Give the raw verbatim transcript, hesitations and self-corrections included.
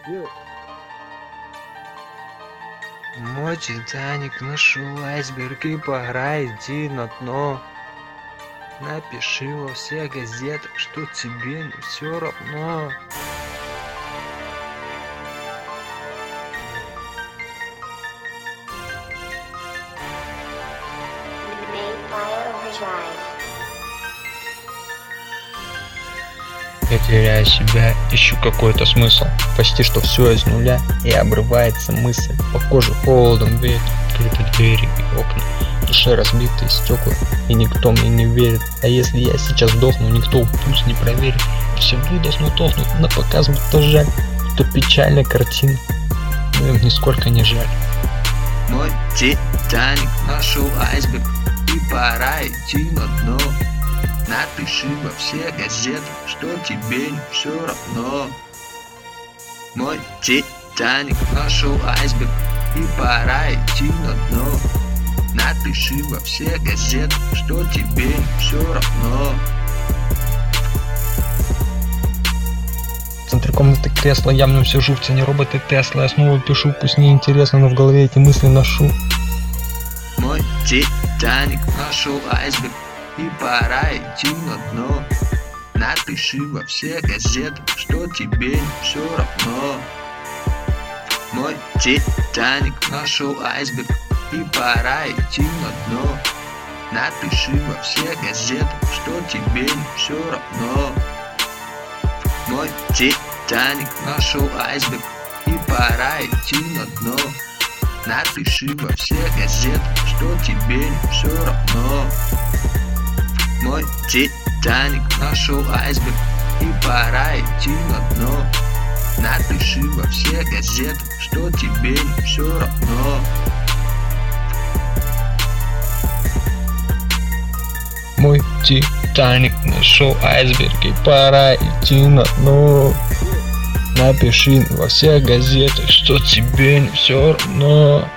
Мой Титаник нашел айсберг и пора идти на дно. Напиши во всех газетах, что тебе не все равно. Я теряю себя, ищу какой-то смысл. Почти что все из нуля, и обрывается мысль. По коже холодом веет, открыты двери и окна. В душе разбитые стекла, и никто мне не верит. А если я сейчас сдохну, никто пульс не проверит. Все выдаст, тухнут на показ, будто жаль. То печальная картина, но им нисколько не жаль. Мой Титаник нашел айсберг, и пора идти на дно. Напиши во всех газетах, что тебе не все равно. Мой Титаник нашел айсберг, и пора идти на дно. Напиши во всех газетах, что тебе не все равно. В центре комнаты кресла явно сижу, в тени робота Тесла. Я снова пишу, пусть не интересно, но в голове эти мысли ношу. Мой Титаник нашел айсберг, и пора идти на дно. Напиши во всех газетах, что тебе не все равно. Мой Титаник нашел айсберг, и пора идти на дно. Напиши во всех газетах, что тебе не все равно. Мой Титаник нашел айсберг, и пора идти на дно. Напиши во всех газетах, что тебе не все равно. Мой Титаник нашел айсберг, и пора идти на дно. Напиши во всех газетах, что тебе не все равно. Мой Титаник нашел айсберг, и пора идти на дно. Напиши во всех газетах, что тебе не все равно.